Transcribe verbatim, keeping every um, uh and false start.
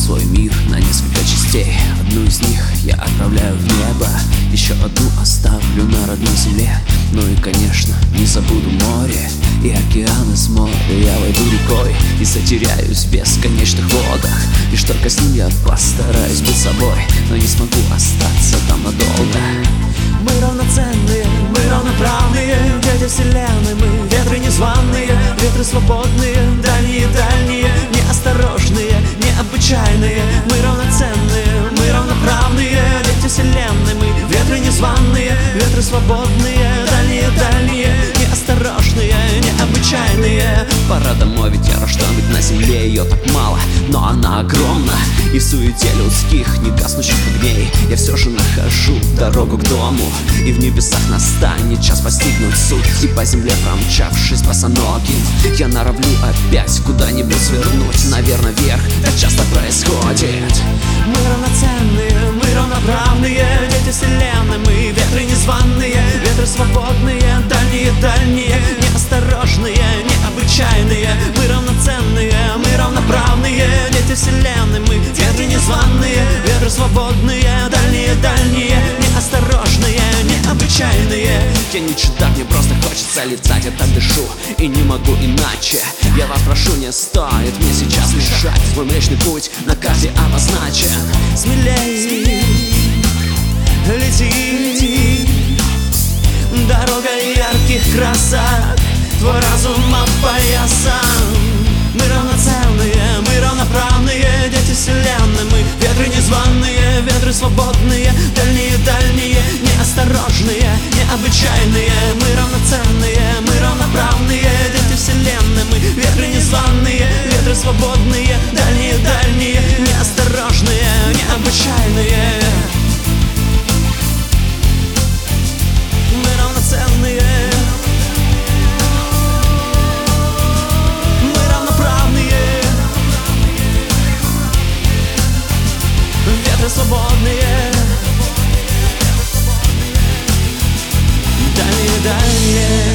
свой мир на несколько частей. Одну из них я отправляю в небо, еще одну оставлю на родной земле. Ну и, конечно, не забуду море и океаны с моря. Я войду рекой и затеряюсь в бесконечных водах. Лишь только с ним я постараюсь быть собой, но не смогу остаться там надолго. Мы равноценные, мы равноправные, дети вселенной, мы ветры незваные, ветры свободные, дальние-дальние, неосторожные, необычайные. Мы равноценные, мы равноправные, дети вселенной, мы ветры незваные, ветры свободные, дальние-дальние, неосторожные, необычайные. Пора домой, ведь я рожден, ведь на земле ее так мало, но она огромна. И в суете людских негаснущих огней я все же нахожу дорогу к дому. И в небесах настанет час постигнуть суть, и по земле промчавшись босоногим, я норовлю опять куда-нибудь свернуть. Наверное, вверх, так часто происходит. Мы равноценные, мы равноправные, дети вселенной, мы ветры незваные, ветры свободные, дальние-дальние, неосторожные, необычайные. Мы равноценные, мы равноправные, дети вселенной, мы ветры незваные, ветры свободные, дальние-дальние, неосторожные, необычайные. Я не чудак, мне просто хочется летать, я так дышу и не могу иначе. Я вас прошу, не стоит мне сейчас мешать, мой млечный путь на карте обозначен. Смелей, лети, дорога ярких красок, твой разум опоясан. Мы равноценные, мы равноправные, дети вселенной, мы ветры незваные, ветры свободные, дальние-дальние, неосторожные, необычайные. Мы равноценные, мы равноправные, дети вселенной, мы ветры незваные, ветры свободные, дальние-дальние, неосторожные, необычайные. Мы равноценные, ветры свободные, дальние-дальние.